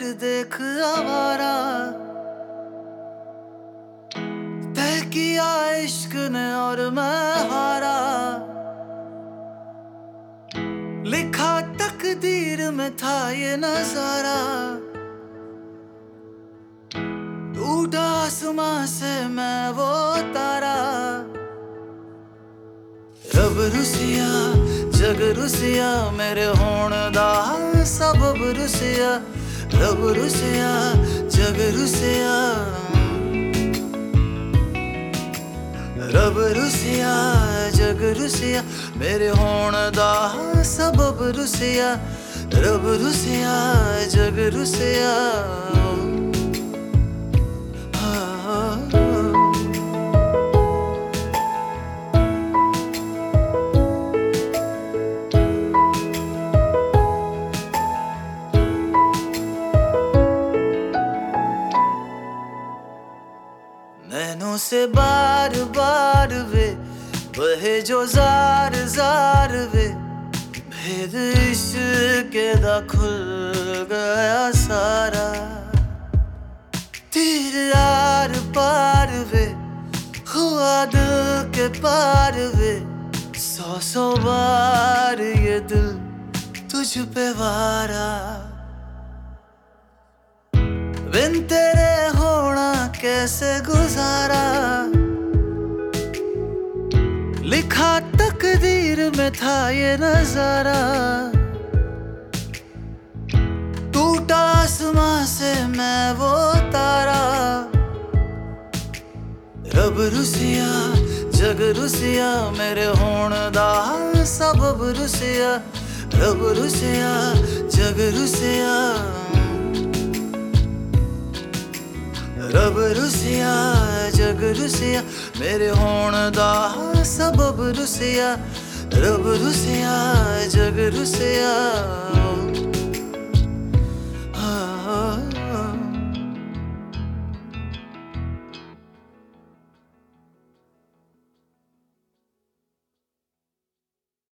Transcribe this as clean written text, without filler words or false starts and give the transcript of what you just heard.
फिर देख आवारा। तय किया इश्क ने और मैं हारा। लिखा तकदीर में था ये नजारा। टूटा आसमां से मैं वो तारा। रब रुसिया जग रुसिया मेरे होण दा सबब रुसिया। रब रुसिया जग रुसिया। रब रुसिया जग रुसिया मेरे होण दा सबब रुसिया। रब रुसिया जग रुसिया। नैनों से बार बार वे बहे जो जार जार वे। भेद इश्क दा खुल गया सारा। तीर यार पार वे हुआ दिल के पार वे। सौ बार ये दिल तुझ पे वारा। बिन तेरे होना कैसे गुजारा। लिखा तकदीर में था ये नजारा। टूटा आसमां से मैं वो तारा। रब रुसिया जग रुसिया मेरे होण दा सबब रुसिया। रब रुसिया जग रुसिया। रब रुसिया जग रुसिया मेरे होण दा सबब रुसिया। रब रुसिया जग रुसिया।